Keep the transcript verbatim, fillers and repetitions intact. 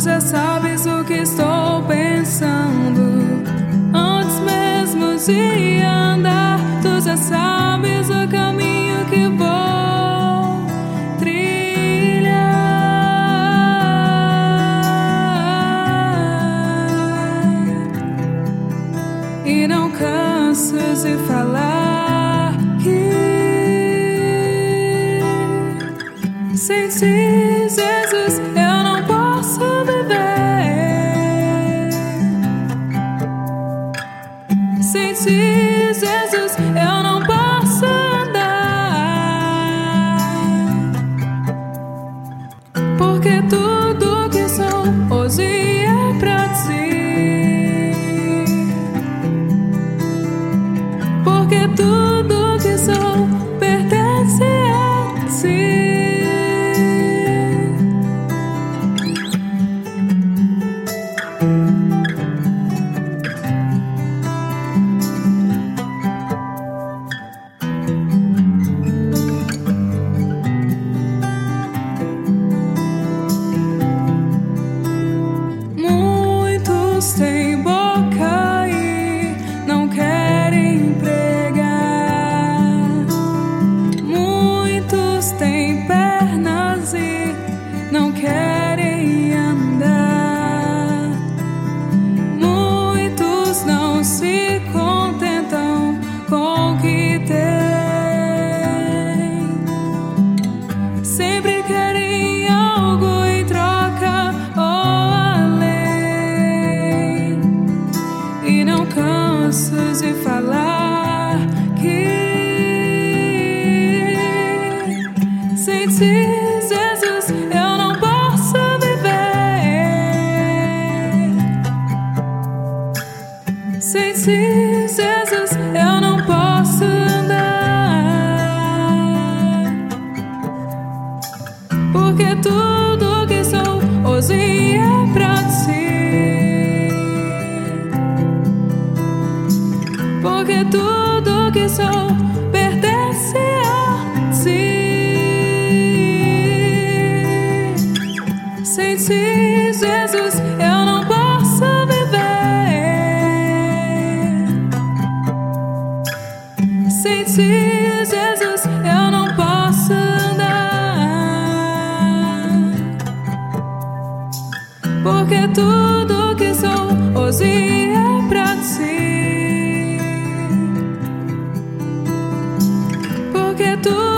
já sabes o que estou pensando. Antes mesmo de andar, tu já sabes o caminho que vou trilhar. E não canso de falar que sem ti, Jesus, eu não posso viver. Sem ti, Jesus, eu não posso andar. Porque tudo que sou hoje é pra ti. Porque tudo que sou pertence a ti. Tem boca e não querem pregar. Muitos têm pernas e não querem andar. Muitos não se contentam com o que têm. Sempre querem algo em troca ou além. E não canso de falar que sem ti, Jesus, eu não posso viver. Sem ti, Jesus, eu não posso andar. Porque tudo que sou hoje é pra ti. Porque tudo que sou pertence a ti. Sem ti, Jesus, eu não posso viver. Sem ti, Jesus, eu não posso andar. Porque tudo que sou hoje é pra ti. Porque tu